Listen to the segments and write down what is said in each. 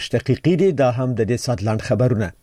دقیقې دي دا هم د دې سات لاند خبرونه.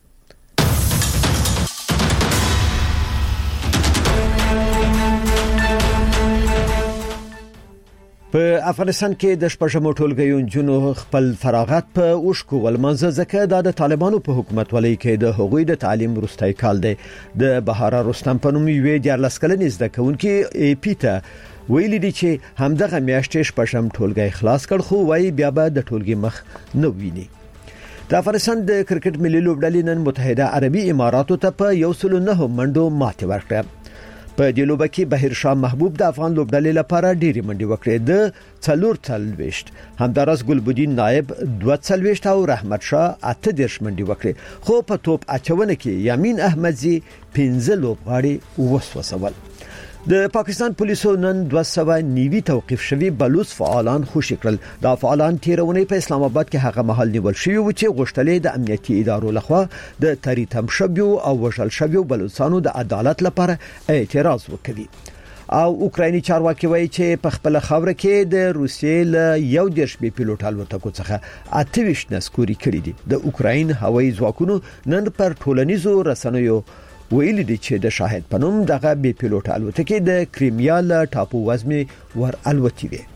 په افغانستان کې د شپږمو ټولګیو جنو خپل فراغت په اوشکو ولمنځه ځکه د طالبانو په حکومت ولې کې د حقوقي د تعلیم وروستي کال دی. د بهاره رستم په نوم یو 14 کلنې زده کوونکې ای پی ته ویلي دي چې همدغه میاشتې شپږم ټولګی خلاص کړ خو وايي بیا به د ټولګي مخ نه ویني. د افغانستان د کرکټ ملي لوبډلې نن متحده عربي اماراتو ته په 109 منډو ماتې ورکړه. په دې لوبه کې بهیر شاه محبوب د افغان لوبډلې لپاره ډېری منډې وکړې. د 4 همدارس ګلبدین نائب 2 او رحمت شاه 8 منډې وکړې. خو په توپ اچونه کې یامین احمدزي 15 لوبغاړي وسوسول. د پاکستان پولیسو نن 200 نیوي توقيف شوی بلوچ فعالان خوشی کړل. دا فعالان تیرونه په اسلام آباد کې هغه محل نیول شوی و چې غوښتلې د امنیتي ادارو لخوا د تریتم شویو او وژل شویو بلوچستانو د عدالت لپاره اعتراض وکړي. او اوکرایني چارواکي وایي چې په خپل خاور کې د روسیې له یو دیش بي پیلوټ الوتکو څخه 28 نسکوري کړي دي. د اوکراین هوایي ځواکونو نن پر ټولنیزو رسنیو ویلي دي چې د شاهد پنوم دغه بي پیلوټ الوتکې د کریمیا له ټاپو وزمي ور الوتي وي.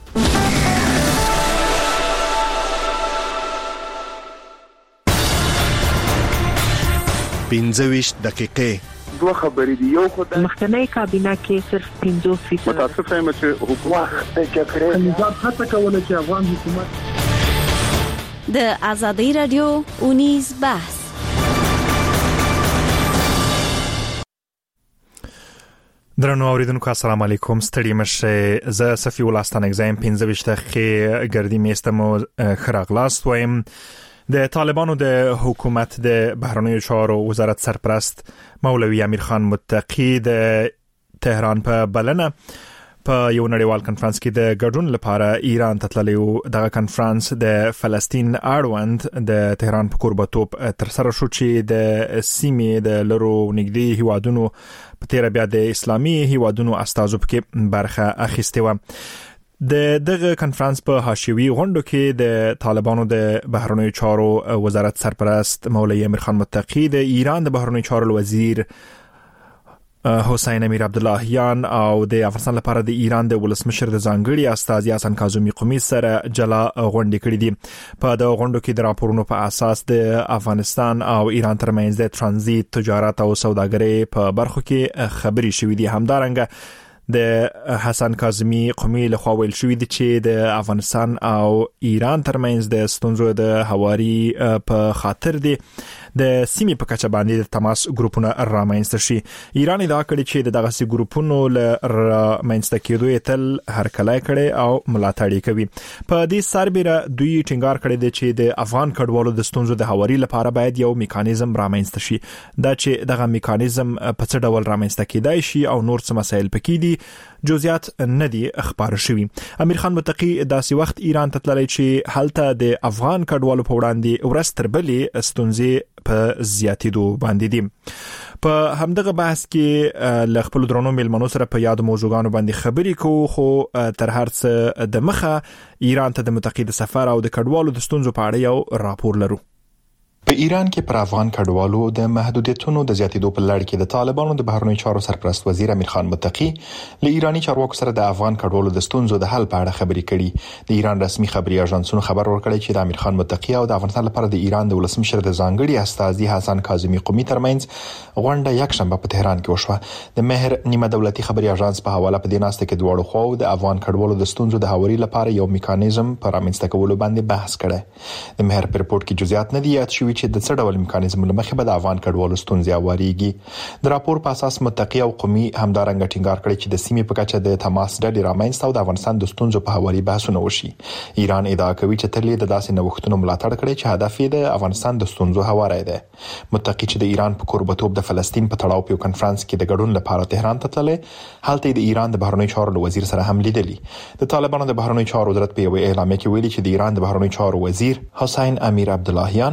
25 دقیقې دوه خبرې دي. یو خو د مخکنی کابینه کې صرف 50% متاسفه یم چې حکومت د جګړې نظام هڅه کوله چې افغان حکومت د ازادي رادیو اونیز بحث. درنو اوریدونکو السلام علیکم. ستړي مشه ز صفی ولستان اگزایم 15 دقیقې ګردی میستمو خراغلاست وایم. د طالبانو د حکومت د بهرنیو چارو وزارت سرپرست مولوی امیر خان متقی د تهران په بلنه په یو نړیوال کنفرانس کې د ګډون لپاره ایران ته تللی و. دغه کنفرانس د فلسطین اړوند د تهران په کوربتوب تر سره شو چې د سیمې د لرو نږدې هیوادونو په تیر بیا د اسلامي هیوادونو استازو پکې برخه اخیسته و. د دغه کنفرانس په حاشیوي غونډو کې د طالبانو د بهرنیو چارو وزارت سرپرست مولوی امیر خان متقی د ایران د بهرنیو چارو وزیر حسین امیر عبداللهیان او د افغانستان لپاره د ایران د ولسمشر د ځانګړي استازي حسن کاظمی قومي سره جلا غونډې کړې دي. په د غونډو کې د راپورونو په اساس د افغانستان او ایران ترمنځ د ترانزیت، تجارت او سوداګرۍ په برخو کې خبري شوې دي. همدارنګه د حسن کاظمی قومي له خوا ویل شوې دي چې د افغانستان او ایران ترمنځ د ستونزو د هواري په خاطر دي د سیمې په کچه باندې د تماس ګروپونه رامنځته شي. ایران ادعا کړې چې دغه سي ګروپونو له رامنځته کېدو تل هرکلی کړي او ملاتړ کوي. په دې سربېره دوی ټینګار کړی دی چې د افغان کډوالو د ستونزو د هواري لپاره باید یو میکانیزم رامنځته شي. دا چې دغه میکانیزم په څه ډول رامنځته کېدای شي او نور څه مسایل پکې دي جزئیات نه دي خبر شوي. امیر خان متقی داسې وخت ایران ته تللی چې هلته د افغان کډوالو په وړاندې ورځ تر بلې ستونزې په زیاتېدو باندې دي. په همدغه بحث کې ل خپل درنو میلمنو سره په یاد موضوعګانو باندې خبرې کوو، خو تر هر څه د مخه ایران ته د متقی د سفر او د کډوالو د ستونزو په اړه یو راپور لرو. په ایران کې پر افغان کډوالو د محدودیتونو د زیاتېدو په لړ کې د طالبانو د بهرنیو چارو سرپرست وزیر امیر خان متقی له ایرانی چارواکو سره د افغان کډوالو د ستونزو د حل په اړه خبرې کړي. د ایران رسمي خبري اژانسونو خبر ورکړی چې د امیر خان متقی او د افغانستان لپاره د ایران د ولسمشر د ځانګړي استازي حسن کاظمی قومي ترمنځ غونډه یک شنبه په تهران کې وشوه. د مهر نیمه دولتي خبري اژانس په حواله په دې ناسته کې دواړو خواو د افغان کډوالو د ستونزو د هواري لپاره یو میکانیزم پر رامنځته کولو باندې بحث کړي. د مهر په رپورت کې جزئیات نه دي یاد شوي چې د څه ډول میکانیزم لمخې به د افغان کډوالو ستونزې اواریږي. د راپور په اساس متقی او قومي همدارنګه ټینګار کړی چې د سیمې په کچه د تماس ډلې رامنځته او د افغانستان د ستونزو په هواري بحثونه وشي. ایران ادعا کوي چې تل د داسې نوښتونو ملاتړ کړي چې هدف یې د افغانستان د ستونزو هواری دی. متقی چې د ایران په کوربتوب د فلسطین په تړاو په کنفرانس کې د ګډون لپاره تهران ته تللی، هلته د ایران د بهرنیو چارو وزیر سره هم لیدلی. د طالبانو د بهرنیو چارو وزارت په یو اعلامیه کې ویلي چې د ایران د بهرنیو چارو وزیر حسین امیر عبداللهیان د افغانستان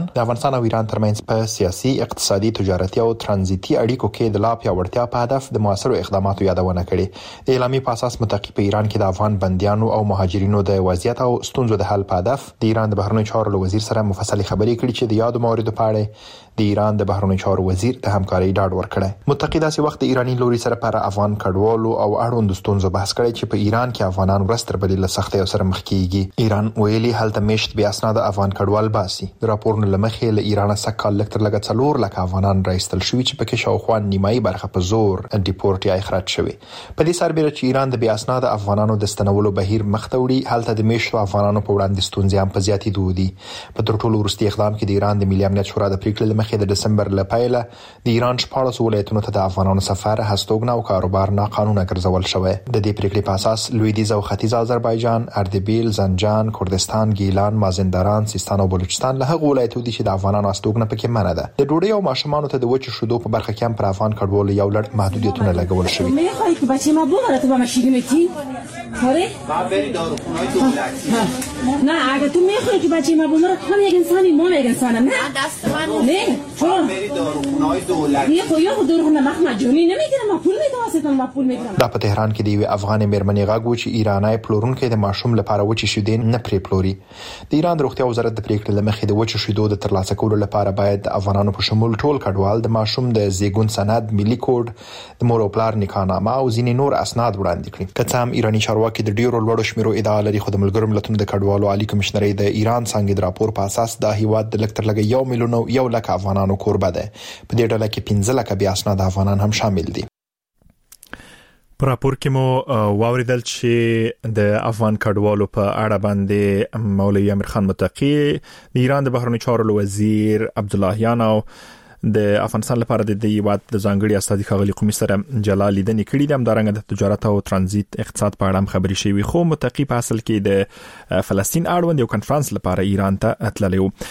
افغانستان او ایران ترمنځ په سیاسي، اقتصادي، تجارتي او ترانزیتي اړیکو کې د لا پیاوړتیا په هدف د موثرو اقداماتو یادونه کړې. د اعلامیې په اساس متقی په ایران کې د افغان بندیانو او مهاجرینو د وضعیت او ستونزو د حل په هدف د ایران د بهرنیو چارو وزیر سره مفصلي خبرې کړې چې د یادو مواردو په اړه د ایران د بهرنیو چارو وزیر د همکاري ډاډ ورکړی. متقی داسې وخت د ایرانی لوري سره پر افغان کډوالو او اړوند ستونزو بحث کړی چې په ایران کې افغانان ورستر بلې له سختۍ سره مخ کیږي. ایران ویلي هلته مشت بیا اسناد افغان کډوال باسي. د راپورونو لمخې له ایران څخه کال لکتر لګ 4 لک افغانان راستل شوی چې پکې شاوخوا نیمایي برخه په زور ډیپورت یا اخراج شوی. په دې سربېره چې ایران د بیا اسناد افغانانو د ستنولو بهیر مخ ته وړي، هلته د مشتو افغانانو په وړاندې ستونزې هم په زیاتېدو دي. په تر ټولو وروستي اقدام کې د ایران د ملي امنیت شورا د پریکړې لمخې د ډسمبر له پیله د ایران 14 ولایتونو ته د افغانانو سفر، هستوګنه او کاروبار ناقانونه ګرځول شوی. د دې پریکړې په اساس لویدیځ او ختیځ آذربایجان، اردبیل، زنجان، کردستان، ګیلان، مازندران، سیستان او بلوچستان له هغو ولایتونو دي چې د افغانانو هستوګنه پکې منع ده. د ډوډۍ او ماشومانو ته د وچو شیدو په برخه کې هم پر افغان کډوالو یو لړ محدودیتونه لګول شوي. میخوای که بچه ما ببره تو با ماشین میتی؟ آره؟ بری داروخونه‌های دولتی. نه اگه تو میخوای که بچه ما ببره هم یک انسانی ما یک انسانم. نه دست من نه چون بری داروخونه‌های دولتی. یه خو داروخونه مجانی نمیگیرم، ما پول میدم واسه ما پول میدم. دا په تهران کې دی افغان میرمنې غاګو چې ایرانای پلورونکو د ماشوم لپاره وچی شیدې نه پری پلوري. د ایران د روغتیا وزارت د پریکړې لمخې د وچو شیدو د ترلاسه کولو لپاره باید د افغانانو په شمول ټول کډوال د ماشوم د زیګون سند، ملي کوډ، د مور او پلار نکاحنامه او ځینې نور اسناد وړاندې کړي. که څه هم ایرانی چارواکي د ډیرو لوړو شمیرو ادعا لري، خو د ملګرو ملتونو د کډوالو عالی کمشنري د ایران څنګه د راپور په اساس د هیواد د لکتر لګ 1 میلیون او 1 لک افغانانو کوربه ده. په دې ډله کې 15 لک بیا اسناد افغانان هم شامل دي. په راپور کې مو واوریدل چې د افغان کډوالو په اړه باندې مولوي امیر خان متقی، د ایران د بهرنیو چارو وزیر عبداللهیان او د افغانستان لپاره د هیواد د ځانګړي استازي ښاغلي قومي سره جلا لیدنې کړې دي. همدارنګه د تجارت او ترانزیت اقتصاد په اړه هم خبرې شوې. خو متقی په اصل کې د فلسطین اړوند یو کنفرانس لپاره ایران ته تللی و.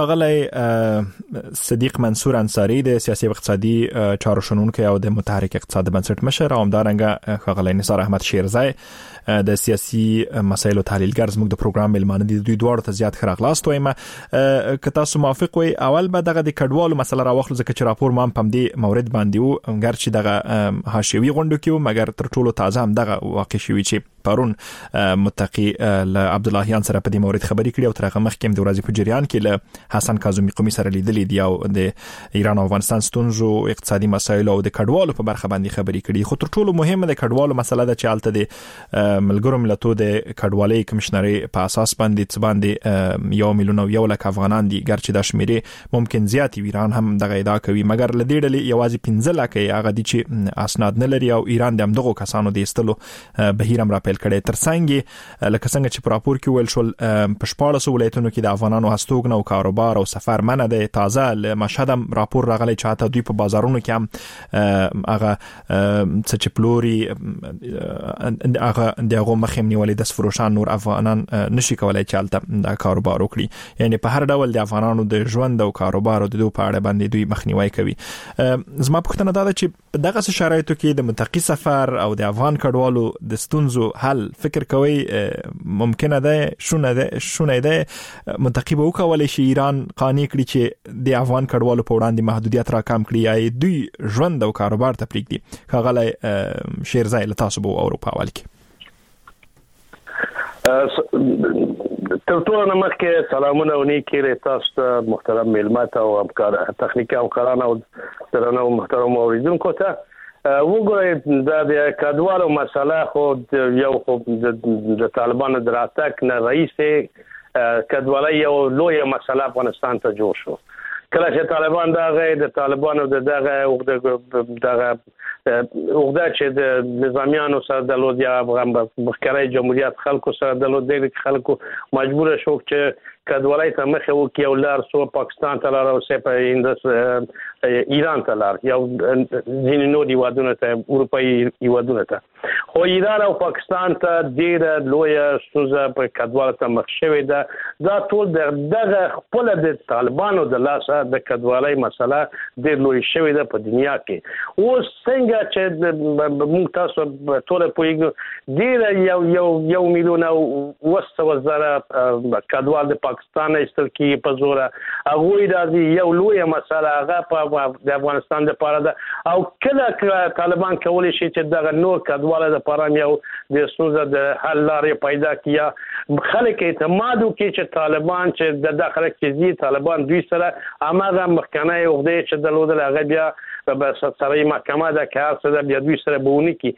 ښاغلی صدیق منصور انصاری د سیاسي او اقتصادي چارو شنونکی او د متحرک اقتصاد بنسټ مشر، او همدارنګه ښاغلی نثار احمد شیرزای د سیاسي مسایلو تحلیلګر زموږ د پروګرام ملمانه دي. دوی دواړو ته زیات خراغلاست وایم. که تاسو موافق وي، اول به دغه د کډوالو مسله راوخلو، ځکه چې راپور ما هم دې مورد باندې وو، ګر چې دغه حاشیوي غونډو کې و، مګر تر ټولو تازه هم دغه واقع شوی چې پرون متقی له عبداللهیان سره په دې مورد خبرې کړې او تر هغه مخکې هم د ورځې په جریان کې له حسن کاظمي قومي سره لیدلې دي او د ایران او افغانستان ستونزو، اقتصادي مسایلو او د کډوالو په برخه باندې خبرې کړې. خو تر ټولو مهمه د کډوالو مسله ده چې الته د ملګرو ملتونو د کډوالۍ کمشنري په اساس باندې 1 میلیون او 1 لک افغانان دي، ګر چې دا شمیرې ممکن زیات وي. ایران هم دغه ادعا کوي، مګر له دې ډلې یوازې 15 لک هغه دي چې اسناد نه لري، او ایران د همدغو کسانو د ایستلو بهیر هم راپیل کړي. ترڅنګ لکه څنګه چې په راپور کې ویل شول، په 14 ولایتونو کې د افغانانو هستوګنه او کاروبار او سفر منع ده. تازه له مشهد هم راپور راغلی چې حتی دوی په بازارونو کې هم هغه څه چې پلوري هغه دغه مخیم نیولې د فروشان نور افغانان نشي کولای چې الته د کاروبار وکړي. یعنی په هر ډول د افغانانو د ژوند او کاروبار او د دوی په اړه باندې دوی مخنیوي کوي. زما پوښتنه دا ده چې په دغه شرایطو کې د متقی سفر او د افغان کډوالو د ستونزو حل فکر کوي ممکنه ده، شونه ده متقی به وکولای شي ایران قانع کړي چې د افغان کډوالو په وړاندې محدودیت را کم کړي یا دوی ژوند او کاروبار ته پرېږدي؟ ښاغلی شیرزای له تاسو به اروپا اول کې تر ټولو نه مخکې سلامونه او نیکې تاسو ته محترم میلمات او همکار تخنیکي همکاران او درنو محترم اوریدونکو ته. وګورئ دا د کډوالو مسله خو یو خو د طالبانو د راتګ نه رئیس کډوالۍ یو لوی مسله افغانستان ته جوړ شو. کله چې طالبان د طالبانو دغه اوږده چې د نظامیانو سره درلود یا مخکري جمهوریت خلکو سره درلود، د خلکو مجبور شو چې کډوالۍ ته مخه وکړي او لار سو پاکستان ته لار او سه ایران ته لار یا ځینې نور هیوادونو ته، اروپایي هیوادونو ته. خو ایران او پاکستان ته ډېره لویه ستونزه په کډوالو ته مخ شوې ده. دا ټول دغه خپله د طالبانو د لاسه د کډوالۍ مسله ډېر لوی شوې ده په دنیا کې. اوس څنګه چې موږ تاسو ټول پوهېږو، ډېره 1 میلیون او 200,000 کډوال د پاکستان ایستل کی په زور هغه راځي یو لوی مسله هغه په د افغانستان لپاره ده او کله طالبان کولی شي چې دغه نور کډواله لپاره یو د ستونزې د حل لارې پیدا کړي خلک اعتماد وکړي چې طالبان چې د داخله کې طالبان دوی سره اماغه مخکنه یو د چې د لودل هغه بیا په سره محکمه د کار سره بیا دوی سره بونی کی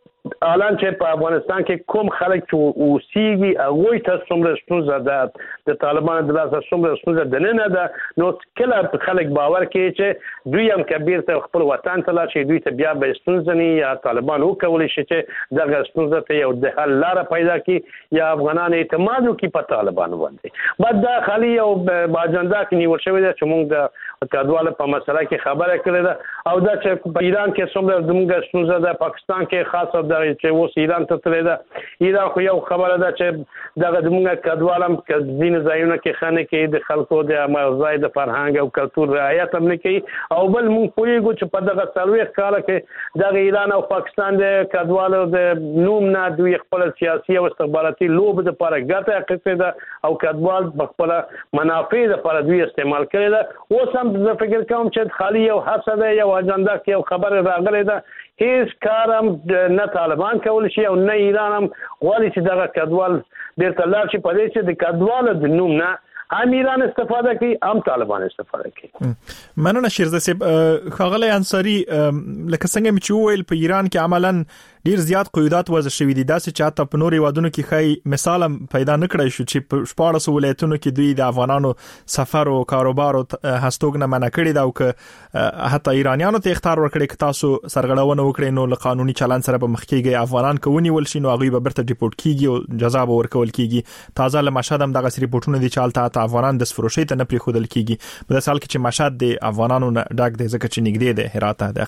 الان چې په افغانستان کې کوم خلک چې اوسېږي هغه ته څومره ستونزه ده د طالبانو د لاسه څومره ستونزه نه ده نو کله خلک باور کوي چې دوی هم کبیر ته خپل وطن ته لاړ شي دوی ته بیا به ستونزه نه یا طالبان وکولای شي چې دغه ستونزه ته یو د حل لار پیدا کړي یا افغانان اعتماد وکړي په طالبانو باندې بعد دا خالي یو باجنده کې نیول شوی ده چې موږ د کډواله په مسله کې خبره کړې ده او دا چې په ایران کې څومره زموږ ستونزه ده پاکستان کې خاصه دا چې اوس ایران ته تللی ده ایران خو یو خبره ده چې دغه زموږ کډوال هم ځینې ځایونه کې ښه نه کوي د خلکو د ځای د فرهنګ او کلتور رعایت هم نه کوي او بل موږ پوهېږو چې په دغه 40 کاله کې دغه ایران او پاکستان د کډوالو د نوم نه دوی خپل سیاسي او استخباراتي لوب دپاره ګټه اخیستې ده او کډوال په خپله منافع دپاره دوی استعمال کړې ده اوس هم زه فکر کوم چې خالي یو هڅه ده یو اجنډا کې یو خبره راغلې ده هیڅ کار هم نه طالبان کولی شي او نه ایران هم غواړي چې دغه کډوال بیرته لاړ شي په دې چې د کډوالو د نوم نه هم ایران استفاده کوي هم طالبان استفاده کوي. مننه شیرزه صاحب. ښاغلی انصاري لکه څنګه مې چې وویل په ایران کې عملاً ډیر زیات قیودات وضع شوي دي داسې چې حتی په نورو هیوادونو کې ښایي مثال هم پیدا نه کړی شو چې په 14 ولایتونو کې دوی د افغانانو سفر او کاروبار او هستوګنه منع کړې ده او که حتی ایرانیانو ته اختیار ورکړي چې تاسو سرغړونه وکړئ نو له قانوني چلند سره به مخ کېږئ افغانان که ونیول شي نو هغوی به بیرته ډیپورټ کېږي او جزا به ورکول کېږي. تازه له مشهد هم دغسې ریپورټونه دي چې هلته افغانان دستفروشۍ ته نه پرېښودل کېږي په داسې حال کې چې مشهد د افغانانو نه ډک دی ځکه چې نږدې دی هرات ته د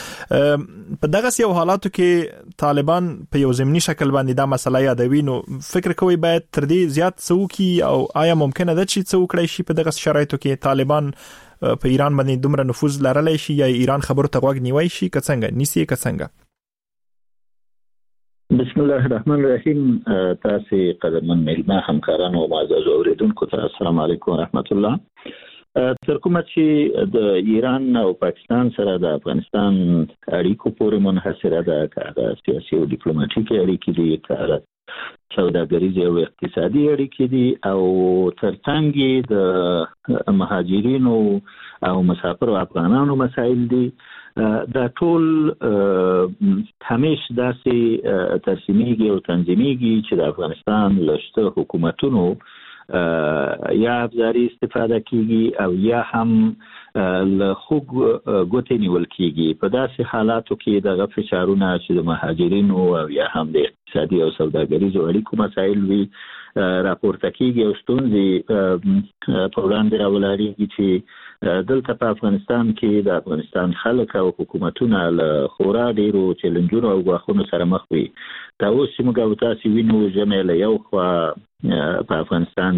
اقل په دغسې یو حالاتو کې طالبان په یو ضمني شکل باندې دا مسله یادوي نو فکر کوي باید تر دې زیات څه وکړي او آیا ممکنه ده چې څه وکړی شي په دغه شرایطو کې طالبان په ایران باندې دومره نفوذ لرلی شي یا ایران خبرو ته غوږ نیوی شي که څنګه نیسي که څنګه؟ بسم الله الرحمن الرحیم. تاسو قدرمن ملما همکارانو او معزز اوریدونکو ته السلام علیکم ورحمت الله. تر کومه چې د ایران او پاکستان سره د افغانستان اړیکو پورې منحصره ده که سیاسي او ډیپلوماټیکي اړیکې دي که سوداګریزې او اقتصادي اړیکې دي او ترڅنګ د مهاجرینو او مسافرو افغانانو مسایل دي دا ټول همیش داسې ترسیمیږي او تنظیمیږي چې د افغانستان له شته حکومتونو یا افزاري استفاده کیږي او یا هم له خوږ ګوتې نیول کیږي په داسې حالاتو کې دغه فشارونه چې د مهاجرینو او یا هم د اقتصادي او سوداګریزو اړیکو مسایل وي راپورته کیږي او ستونزې په وړاندې راولاړېږي چې دلته په افغانستان کې د افغانستان خلک او حکومتونه له خورا ډیرو چیلنجونو او ګواښونو سره مخ وي. دا اوس چې موږ او تاسو وینو ژمې له یو خوا په افغانستان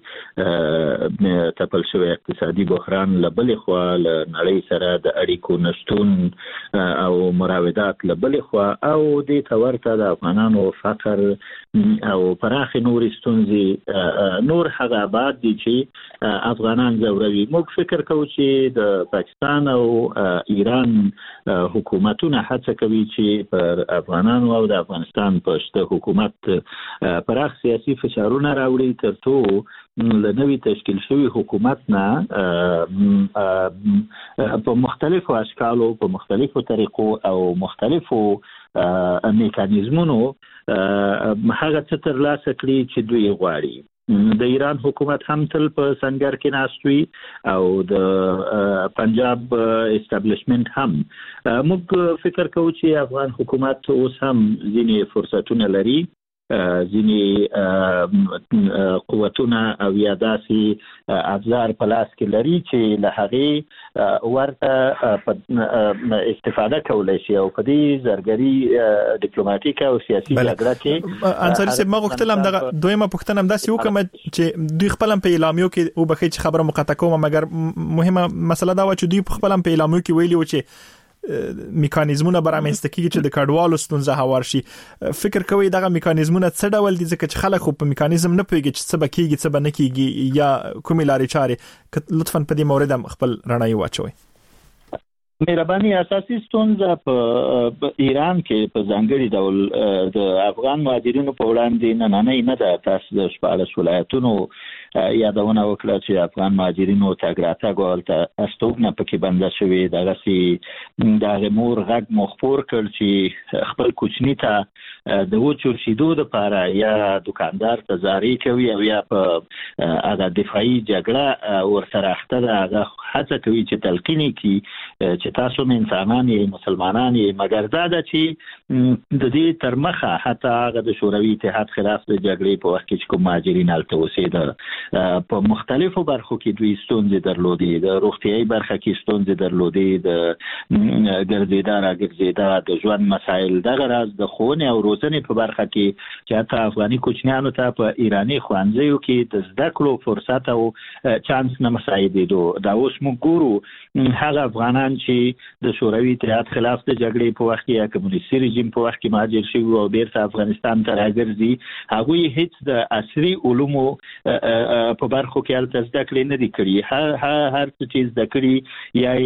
کې تپل شوی اقتصادي بحران له بلې خوا له نړۍ سره د اړیکو نشتون او مراودات له بلې خوا او دې ته ورته د افغانانو فقر او پراخې نورې ستونزې نور هغه ابعاد دي چې افغانان ځوروي. موږ فکر کوو چې د پاکستان او ایران حکومتونه هڅه کوي چې پر افغانانو او د افغانستان په شته حکومت پراخ سیاسي فشارونه راوړي ترڅو له نوي تشکیل شوي حکومت نه په مختلفو اشکالو په مختلفو طریقو او مختلفو میکانیزمونو هغه څه ترلاسه کړي چې دوی غواړي. د ایران حکومت هم تل په سنگر کې ناست وي او د پنجاب اسټابلیشمنت هم. موږ فکر کوو چې افغان حکومت اوس هم ځینې فرصتونه لري ځینې قوتونه او یا داسې افزار په لاس کې لري چې له هغې ورته استفاده کولی شي او په دې زرګري ډیپلوماټیکه او سیاسي جګړه کې انصاري صاحب ما غوښتل هم دغه دویمه پوښتنه هم داسې وکړم چې دوی خپل هم په اعلامیو کې وبخښئ چې خبره مقاطعه کوم مګر مهمه مسله دا وه چې دوی خپل هم په اعلامیو کې ویلي و چې میکانیزمونه برامنځته کیږي چې د کډوالو ستونزه هوار شي. فکر کوي دغه میکانیزمونه څه ډول دي ځکه چې خلک خو په میکانیزم نه پوهیږي چې څه بکیږي څه بنه کیږي یا کومې لارې چارې لطفاً په دې مورد هم خپل رڼایي واچوي. مهرباني اساسي ستونزه په ایران کې په ځانګړي ډول د افغان مهاجرینو په وړاندې نه ده. تاسو د 14 ولایتونو یادونه وکړه چې افغان مهاجرینو تګ راتګ ولته استوګنه پکې بنده شوې. دغه د مور غږ مخفور کړ چې خپل کوچنی ته د وچو شیدو لپاره یا دکاندار ته زاري کوي او یا په هغه دفاعي جګړه ورسره اخته ده. هغه هڅه کوي چې تلقیني کی چې تاسو انسانان یې مسلمانان یې، مګر دا ده چې د دې تر مخه حتی هغه د شوروي اتحاد خلاف د جګړې په وخت کې چې کوم مهاجرین هلته اوسېدل په مختلفو برخو کې دوی ستونزې درلودې. د روغتیايي برخه کې ستونزې درلودې، د ګرځېدا راګرځېدا، د ژوند مسایل، دغه راز د ښوونې او روزنې په برخه کې چې حتی افغاني کوچنیانو ته په ایراني ښوونځیو کې د زده کړو فرصت او چانس نه مساعدېدو. دا اوس موږ ګورو هغه افغانان چې د شوروي اتحاد خلاف د جګړې په وخت کې یا کمونیستي رژیم په وخت کې مهاجر شوي او بیرته افغانستان ته راګرځي، هغوی هیڅ د عصري علومو په برخو کې هلته زده کړې نه دي کړي. هر څه چې زده کړي یا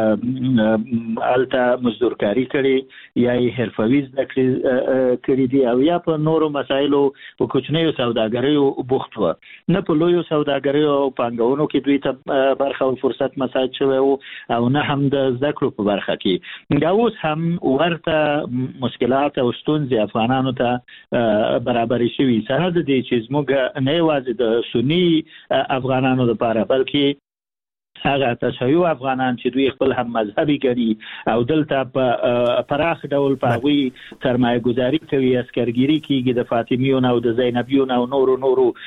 یې هلته مزدورکاري کړي یا یې حرفوي زده کړي دي او یا په نورو مسایلو په کوچنیو سوداګریو بوخت وه. نه په لویو سوداګریو او پانګونو کې دوی ته برخه او فرصت مساعد شوی او نه هم د زده کړو په برخه کې. دا اوس هم ورته مشکلات او ستونزې افغانانو ته برابرې شوي. سره د دې چې زموږ نه یوازې د سني افغانانو لپاره بلکې هغه تشیع افغانان چې دوی خپل هم مذهبي ګڼي او دلته په پراخ ډول په هغوی سرمایه ګذاري کوي، عسکرګیري کیږي، د فاطمیون او د زینبیون او نورو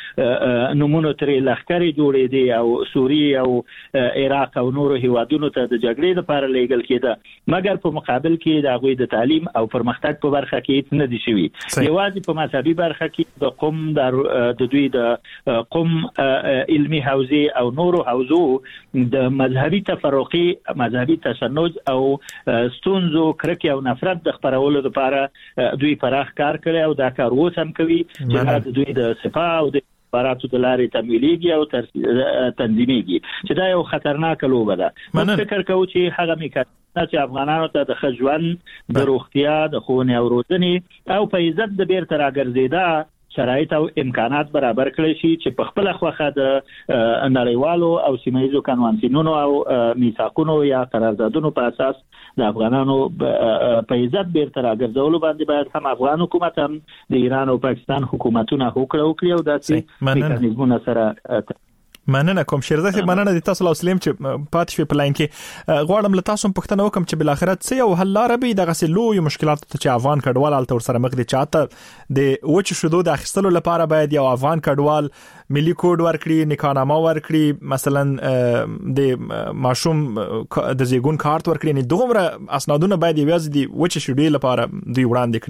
نومونو ترې لښکرې جوړېدې او سوریې او عراق او نورو هیوادونو ته د جګړې لپاره لیږل کېده. مګر په مقابل کې د هغوی د تعلیم او پرمختګ په برخه کې هیڅ نه دي شوي. یوازې په مذهبي برخه کې د قم د دوی د قم علمي حوزې او نورو حوزو د مذهبي تفرقي، مذهبي تشنج او ستونزو، کرکې او نفرت د خپرولو لپاره دوی پراخ کار کړی او دا کار اوس هم کوي چې دوی د سپاه او د براتو د لارې تمویلېږي او تنظیمېږي چې دا یو خطرناکه لوبه ده. موږ فکر کوو چې هغه میکانیزمونه چې افغانانو ته د ښه ژوند، د روغتیا، د ښوونې او روزنې او په عزت د بیرته راګرځېدا شرایط او امکانات برابر کړی شي چې په خپل خوخه د نړیوالو او سیمه‌ییزو کنوانسیونونو او میثاقونو یا قراردادونو په اساس د افغانانو په عزت بیرته راګرځولو باندې باید هم افغان حکومت هم د ایران او پاکستان حکومتونه هوکړه وکړي او داسې میکانیزمونه سره. مننه کوم شیرزاد صاحب، مننه د تاسو له سلیم چې پات شوي په لاین کې. غواړم له تاسو پوښتنه وکم چې بل اخرت څه یو حل لاره به دغه لوی مشکلات چې افغان کډوال الته سره مخ دي چاته د وچ شودو د اخیستلو لپاره باید یو افغان کډوال ملي کوډ ورکړي، نکانامه ورکړي، مثلا د ماشوم د زیګون کارت ورکړي، نه دومره اسنادونه باید یوازې دی وچ شودو لپاره دوی وړاندې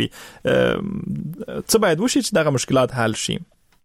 کړي. څه باید وشي چې دغه مشکلات حل شي؟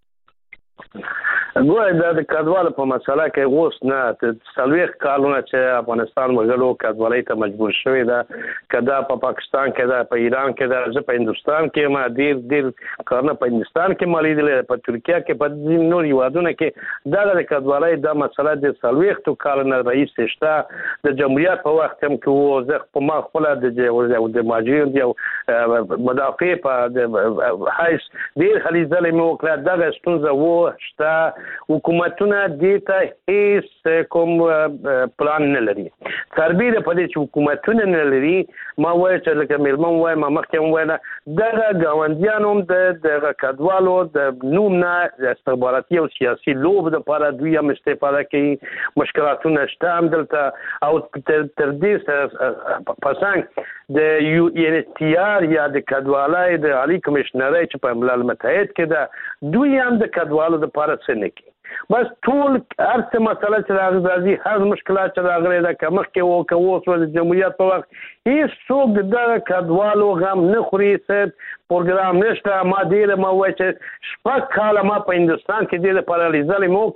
ګوره د کډوالو په مسله کې اوس نه څلوېښت کالونه چې افغانستان وګړو کډوالۍ ته مجبور شوی ده، که دا په پاکستان کې ده، په ایران کې ده، زه په هندوستان کې ما ډېر کارونه په هندوستان کې ما لیدلي، په ترکیه کې، په ځینو نورو هیوادونو کې دغه د کډوالۍ دا مسله د څلوېښتو کالو نه راهیسې شته. د جمهوریت په وخت هم کې و، زه ما خپله د مهاجرینو یو مدافع په حیث ډېر هلې ځلې مې وکړه. دغه ستونزه و شته، حکومتونه دې ته هیڅ کوم پلان نه لري. تربیه په دې چې حکومتونه نه لري، ما وایي چې لکه مېرمن وایي، ما مخکې هم ویله، دغه ګاونډیانو هم د کډوالو د نوم نه استخباراتي او سیاسي لوب دپاره دوی هم استفاده کوي. مشکلاتونه شته هم دلته او تر دې سره پسنګ د UNHCR یا د کډوالۍ د عالي کمیشنرۍ چې په ملل متحد کې ده، دوی هم د کډوالو دپاره څه نه کوي. بس ټول هر څه مسله چې راځي، هر مشکلات چې راغلی ده، که مخکې و که اوس و، د جمهوریت په وخت هېڅوک د دغه کډوالو غم نه خوري، څه پروګرام نشته. ما وایي چې 6 کاله ما په هندوستان کې دې لپاره هلې ځلې مې وکړه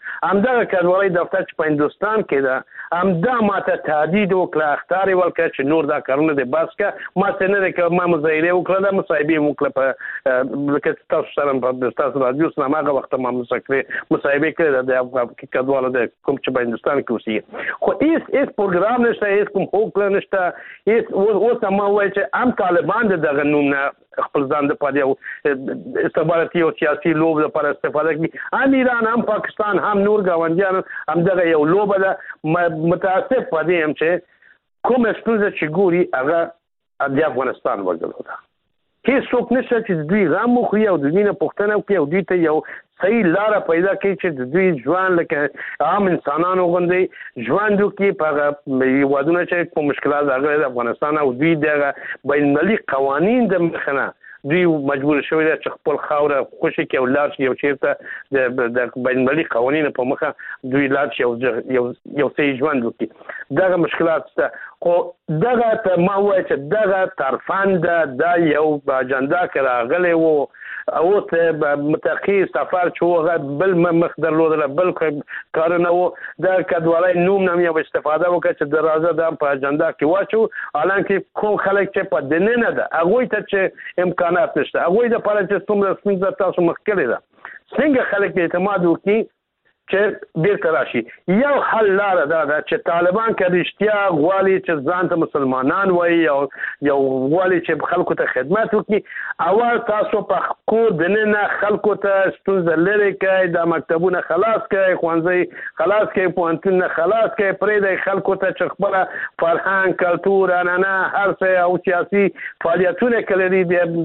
همدغه کډوالۍ دفتر چې په هندستان کې ده همدا ماته تهدید وکړه اختار ورکړه چې نور دا کارونه دې بس کړه ما څه نه دی که ما مظاهره وکړه مصاحبې وکړه په لکه تاسو سره په تاسو رادیو سره هغه وخت ما مصاحبې کړې د کډوالو د کوم چې په هندستان کې اوسېږي خو هیڅ پروګرام نشته هیڅ کوم حقوق نشته هیڅ اوس ما وایي چې هم طالبان دغه نوم نه خپل ځان د پاره یو استخباراتي او سیاسي لوب لپاره استفاده کوي هم ایران هم پاکستان هم نور ګاونډیان هم دغه یو لوب ده متاسف پدې هم چې کوم ستونزه چې ګوري هغه د افغانستان وګړو ده هیڅ څوک نشته چې دوی غم خو یو د دینه پښتنه کوي او دوی ته یو صحیح لار پیدا کوي چې د دوی ژوند لکه عام انسانانو غوندي ژوند کوي په ودونه چې کوم مشکلات راغلي د افغانستان او دوی د بین المللي قوانین د مخنه دوی مجبور شوی دي چې خپل خاوره خوشي کې ولر شي او چیرته د بین المللي قوانینو په مخه دوی لار شي یو صحیح ژوند کوي دغه مشکلات ته خو دغه ته ما وایي چې دغه طرفاند دا یو اجنډا کې راغلی وو او ته متقی سفر چې بل مخ درلودل بل کارونه وو د کډوالۍ نوم نام یو استفاده وکړه چې درازه د په اجنډا کې واچو حالانکه کوم خلک چې په دنه نه ده هغه ته چې امکانات نشته هغه د پاره چې څومره څنګه تاسو مخ کړی ده څنګه خلک اعتماد وکړي چې بیرته راشي یو حل لاره دا ده چې طالبان که رښتیا غواړي چې ځان ته مسلمانان وایي او یو غواړي چې خلکو ته خدمت وکړي اول تاسو په کور دننه خلکو ته ستونزه لري کوي د مکتبونه خلاص کوي ښوونځي خلاص کوي پوهنتونونه خلاص کوي پرېږدئ خلکو ته چې خپله فرهنګ کلتور عنعنه هر څه او سیاسي فعالیتونه که لري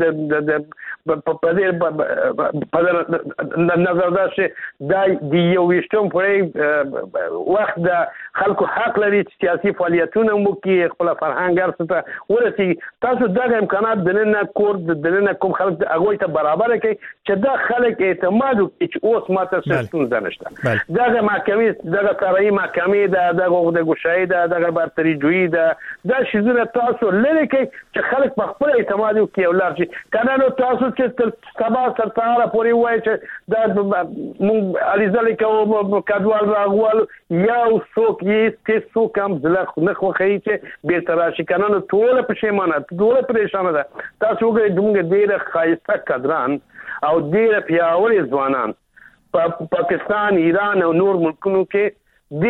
په نظر دا چې دا د یو ویشتم پورې وخت د خلکو حق لري چې سیاسي فعالیتونه وکړي خپل فرهنګ هر څه ته ورسېږي تاسو دغه امکانات دننه کور دننه کوم خلک هغوی ته برابر کړئ چې دا خلک اعتماد وکړي چې اوس ماته څه ستونزه نشته دغه محکمې دغه فرعي محکمې ده دغه عقده ګشایي ده دغه برتري جویي ده دا شیزونه تاسو لرې کړئ چې خلک په خپل اعتماد وکړي او لاړ شي که نه نو تاسو چې تر سبا تر سهاره پورې ووایئ چې دا مونږ علیزه کوو کډوال راغوال یو څوک یې څوک هم زله نه خوښوي چې بیرته راشي که نه نو ټوله پښیمانه ټوله پریشانه ده تاسو وګورئ زموږ ډېره ښایسته کدران او ډېره پیاوړي ځوانان په پاکستان ایران او نور ملکونو کې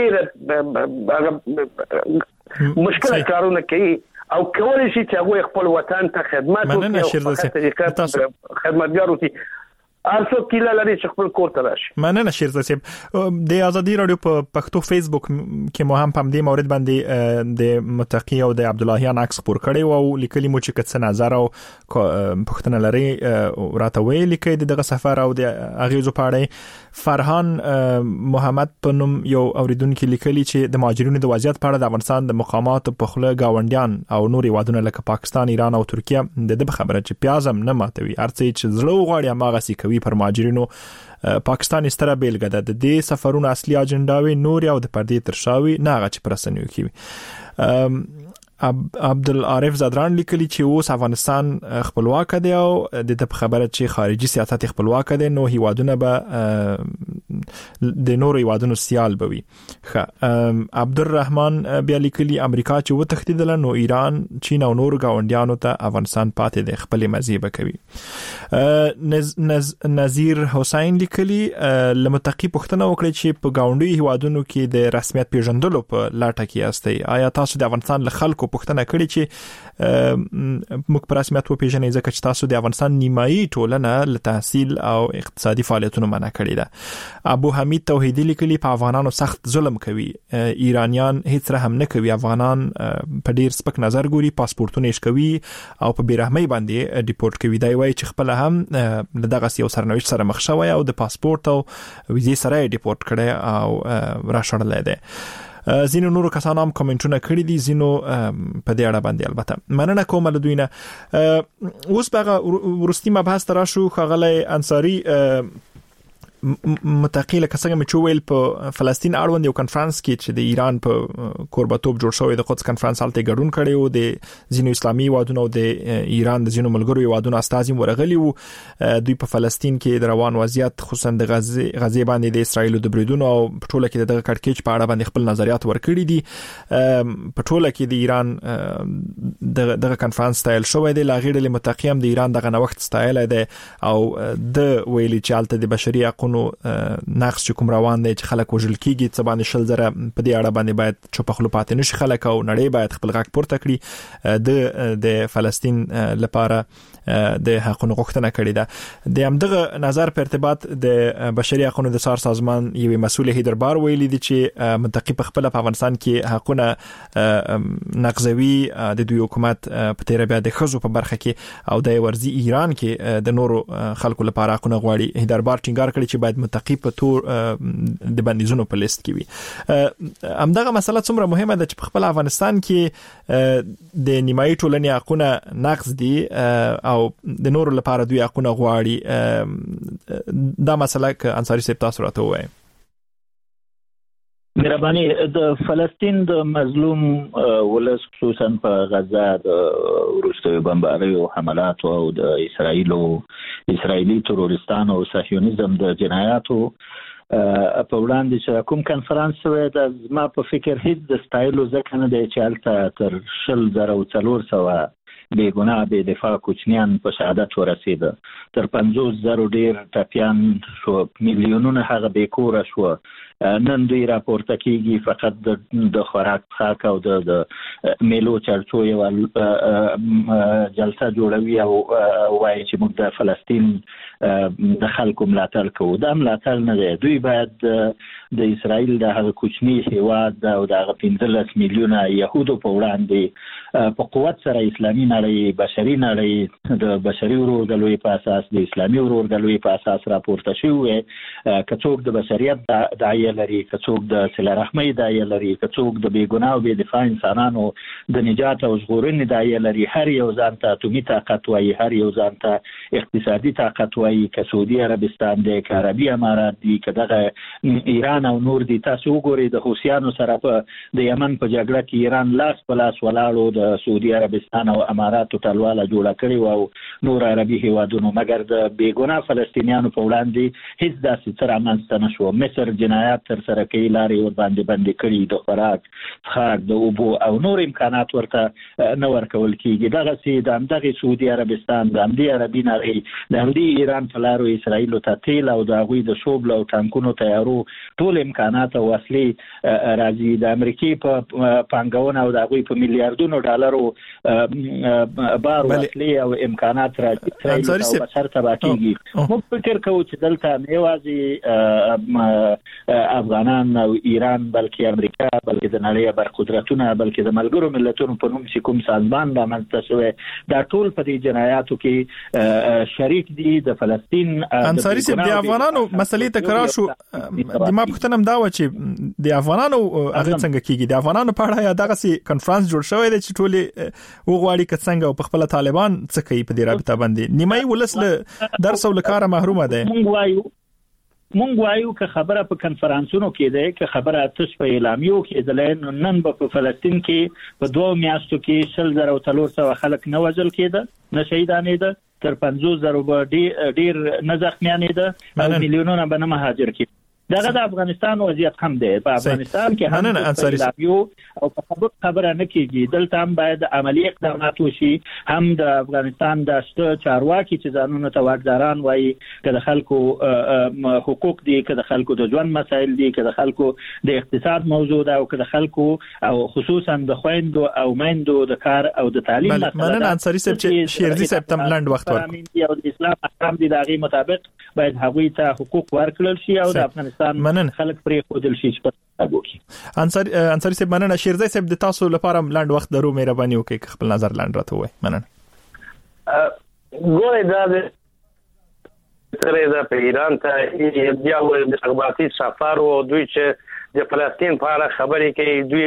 ډېره مشکل کارونه کوي او کولی شي چې هغوی خپل وطن ته خدمت وکړي او په ښه طریقه خدمتګار اوسي ارڅو کله لري چې خپل کور ته راشي مننه شیرزاد صاحب د ازادي رادیو په پښتو فیسبوک کې مو هم په دې مورید باندې د متقی او د عبداللهیان عکس خپور کړي او لیکلي مو چې څه نظر او پښتنه لري راته ویل کې دغه سفر او د اغیزو پاړې فرهان محمد په نوم یو اوریدونکو لیکلي چې د مهاجرینو د وضعیت په اړه د افغانستان د مقامات په خله گاونډیان او نور هیوادونه لکه پاکستان ایران او ترکیه د خبره چې پیازم نه ماتوي ارڅ چې زړه غواړي هغه سې پر مهاجرینو پاکستان ستره بیلګه ده د دې سفرونو اصلي اجنډاوي نور او د پردي ترشاوي نه غچ پرسنیو کی عبدالعارف زادران لیکلی چې اوس افغانستان خپلواک دی او د خبره چې خارجي سیاست خپلواک دی نو هیوادونه به د نورو هیوادونو سیال بوي عبدالرحمن بیا لیکلی امریکا چې و تختیدل نو ایران چین او نور گاونډیانو ته افغانستان پاتې د خپل مزيبه کوي نذیر حسین لیکلی لمتقی پښتنه وکړي چې په گاونډي هیوادونو کې د رسمیت پیژندلو په لاټه کې استي آیا تاسو د افغانستان له خلکو پښتنه کړي چې موږ په رسمیت و پیژنې ځکه چې تاسو د افغانستان نیمایي ټولنه له تحصیل او اقتصادي فعالیتونو منع کړي ده ابو حمید توحیدی لیکلی په افغانانو سخت ظلم کوي ایرانیان هیڅ رحم نه کوي افغانان په ډیر سپک نظر ګوري پاسپورتونه یې کوي او په بیرحمۍ باندې ډیپورت کوي دا وایي چې خپل هم دغه یو سرنوشت سره مخ شوی او د پاسپورت او ویزې سره ډیپورت کړي او راشړل دي زینو نورو کسانو هم کومنټونه کړی دي زینو په دې اړه باندې البته مننه کوم له دوی نه اوس بغه ورستی مبحث تر شو خغلی انصاری متقیله کسانه مچویل په فلسطین اړوند یو کانفرنس کې چې د ایران په کوربتوب جوړ شوی د قدس کانفرنس حالت ګډون کړي او د ځینو اسلامي وادونو او د ایران د ځینو ملګرو وادونو استازي ورغلي وو دوی په فلسطین کې د روان وضعیت خصوصا د غزه باندې د اسرایل د بریدونو او په ټوله کې دغه کړکېچ په اړه باندې خپل نظریات ورکړي دي په ټوله کې د ایران دغه کانفرنس تایل شوی دی لاغېړل متقیم د ایران دغه نوښت ستایل دی او د ویلي چالت د بشري حقوقو نقص کوم روان دی چې خلک وژل کیږي څه باندې شل زره په دې اړه باندې باید چوپ خلو پاتې نشي خلک او نړۍ باید خپل غږ پورته کړي د فلسطین لپاره د حقوقو غوښتنه کړې ده د همدغه نظر په ارتباط د بشري حقوقو د سار سازمان یو مسؤل هیدر بار ویلي دی چې منطقي په خپل په افغانستان کې حقوقونه نقضوي د دوی حکومت په تیر بیا د خزو په برخه کې او د ورزي ایران کې د نورو خلکو لپاره حقوقونه غواړي هیدر بار ټینګار کړی چې باید منطقي په تور د بندیزونو په لیست کې وي همدغه مسله څومره مهمه ده چې په خپل افغانستان کې د نیمایي ټولنې حقوقونه نقض دي او د نورو لپاره دوی حقوقونه غواړي دا مسله ک انصاری صاحب تاسو راته وایي مهرباني د فلسطین د مظلوم ولس خصوصا په غزه د وروستیو بمبارۍ او حملات او د اسرایلی تروریستانو او صهیونیزم د جنایاتو په وړاندې چې کوم کانفرنس وې د ما په فکر هیڅ د ستایلو ځکه نه دی چې هلته تر 10400 بې ګناه بې دفاع کوچنیان په شهادت ورسېده تر 50,000 ډیر ټپیان شو میلیونونه هغه بې کوره شو نن دوی راپورته کیږي فقط د خوراک څښاک او د میلو چرچو یو جلسه جوړوي او وایي چې موږ د فلسطین د خلکو ملاتړ کوو دا ملاتړ نه دی دوی باید د اسرائیل د هغه کوچنی هیواد او د هغه 15 میلیونه يهودو په وړاندې په قوت سره اسلامي نړۍ بشري نړۍ د بشري ورورګلوي په اساس د اسلامي ورورګلوي په اساس راپورته شوی کڅوک د بشریت داعیه لري کڅوک د صله رحمۍ داعیه لري کڅوک د بې ګناه او بې دفاع انسانانو د نجات او ژغورنې داعیه لري هر یو ځان ته اتومي طاقت وایي هر یو ځان ته اقتصادي طاقت وایي که سعودي عربستان دی که عربي امارات دي که دغه ایران او نور دي تاسو وګورئ د حوثیانو سره په د یمن په جګړه کې ایران لاس په لاس ولاړو د سعودي عربستان او اماراتو ټلواله جوړه کړې او نور عربي هیوادونو مګر د بې ګناه فلسطینیانو په وړاندې هیڅ داسې څه رامنځته نه شو مصر جنایات تر سره کوي لارې ور باندې بندې کړي د خوراک څښاک د اوبو او نور امکانات ورته نه ورکول کیږي دغه سي د همدغه سعودي عربستان د همدې عربي نړۍ د همدې ایران په لارو اسرائیل ته تیل او د هغوی د شوبل او ټانکونو تیارو ټول امکانات او وسلې راځي د امریکای په پانګونه او د هغوی په میلیارډونو ډالرو بار وسلې او امکانات راځي او بشر تباه کیږي موږ فکر کوو چې دلته یوازې افغانان او ایران بلکې امریکا بلکې د نړۍ بر قدرتونه بلکې د ملګرو ملتونو په نوم چې کوم سازمان رامنځته شوی دا ټول په دې جنایاتو کې شریک دي د فلسطین انصاری صاحب د افغانانو مسلې تکرار شو د ما پوښتنه دا و چې د افغانانو هغه څنګه کیږي د افغانانو په اړه دغه سي کانفرنس جوړ شوی دی چې ټول وغواړي که څنګه په خپل طالبان څه کوي په دې رابطه باندې نیمای ولس له درس او لکاره محرومه ده مونږ وایو که خبره په کنفرانسونو کې ده که خبره تاسو په اعلامیو کې ده نن په فلسطین کې په 2 میاشتو کې 1,300 خلک نه وژل کېده نه شهیدانې ده تر 50,000 ډیر نه زخمیانې ده او میلیونونه به نه مهاجر کېده دغه د افغانستان وضعیت هم دی په افغانستان کې هم یو او په خبره نه کیږي دلته هم باید عملی اقدامات وشي هم د افغانستان د چارواکي چې ځانونه ته واکداران وایي که د خلکو حقوق دي که د خلکو د ژوند مسایل دي که د خلکو د اقتصاد موضوع ده او که د خلکو او خصوصا د خويندو او میندو د کار او د تعلیم مننه انصاری صاحب چې شیرزي صاحب تم لاند وخت ورکړي او د اسلام احکام دي دغه مطابق باید هغوی ته حقوق ورکړل شي او د افغانستان خلک پرې خودل شي چې انصاری صاحب مننه شیرزي صاحب د تاسو لپاره لاند وخت درو مهرباني وکړئ خپل نظر لاند راته وای مننه ګورې دا د په ایران ته یو د اخباراتي سفر او دوی چې د فلسطین په اړه خبرې کوي دوی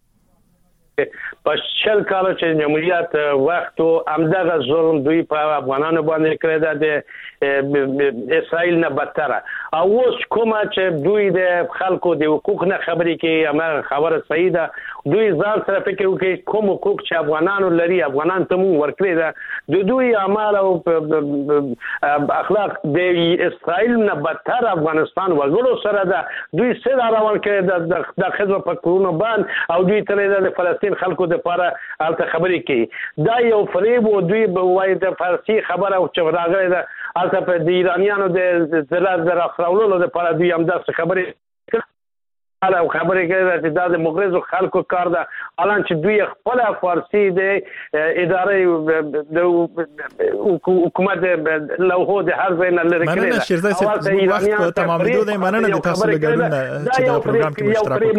په شل کالو چې جمهوریت وخت او امدغه ظلم دوی په افغانانو باندې کړی دی اسرائیل نه بدتره او اوس کومه چې دوی د خلکو د حقوق نه خبرې کوي امر خبره صحیح ده دوی ځان سره فکر وکړي کوم حقوق چې افغانانو لري افغانان ته مو ورکړي ده د دوی اعمال او اخلاق د اسرائیل نه بدتر افغانستان وګړو سره ده دوی سره روان کړي د خزو په کورونو باندې او دوی ترې د فلسطین خلکو د لپاره الته خبرې کوي دا یو فریب او دوی وایي د فارسی خبره او چې راغلی ده الته په د ایرانیانو د زلات در اخراولو لپاره دوی هم د خبرې او خبرې کوي چې دا د مغرضو خلکو کار ده الان چې دوی خپل فارسی د ادارې د حکومت لوحو د هر ځای نه لري کړی مننه شیرزای صاحب وخت تمامېدو دی مننه د تاسو له ګډون د پروګرام کې مشترک